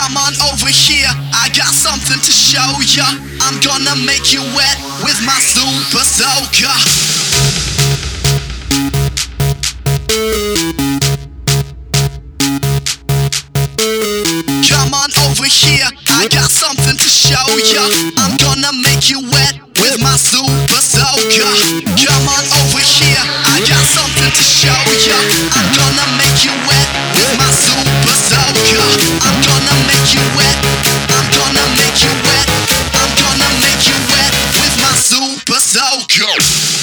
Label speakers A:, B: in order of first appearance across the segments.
A: Come on over here, I got something to show ya. I'm gonna make you wet with my super soaker. Come on over here, I got something to show ya. I'm gonna make you wet with my super soaker. Come on over here, I got something to show ya. I'm gonna make you wet with my super soaker. I'm gonna make you wet. I'm gonna make you wet. I'm gonna make you wet with my super soaker.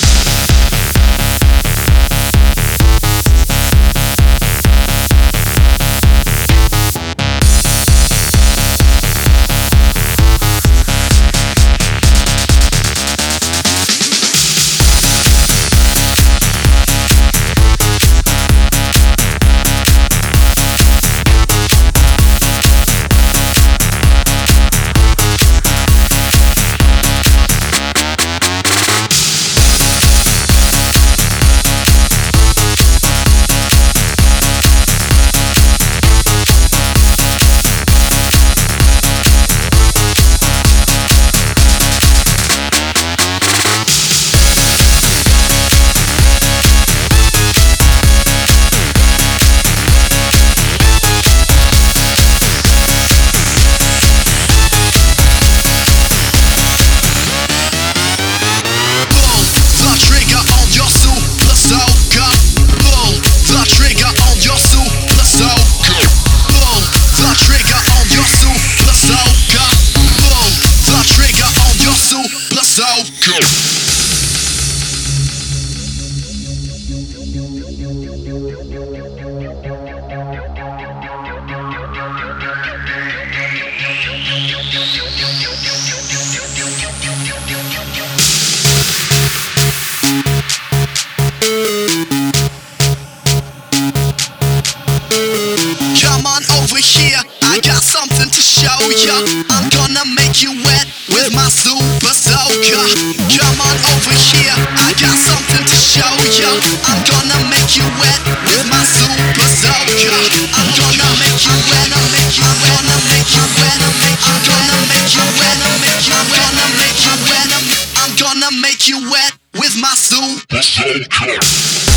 A: Come on over here, I got something to show ya. I'm gonna make you wet with my super soaker. Come on over here, I got something to show ya. I'm gonna make you wet with my super soaker. I'm gonna make you wet, I'm make you wet, I'm make you wet, I'm gonna make you wet, I'm make you wet, I'm make you wet, I'm gonna make you wet with my super soaker.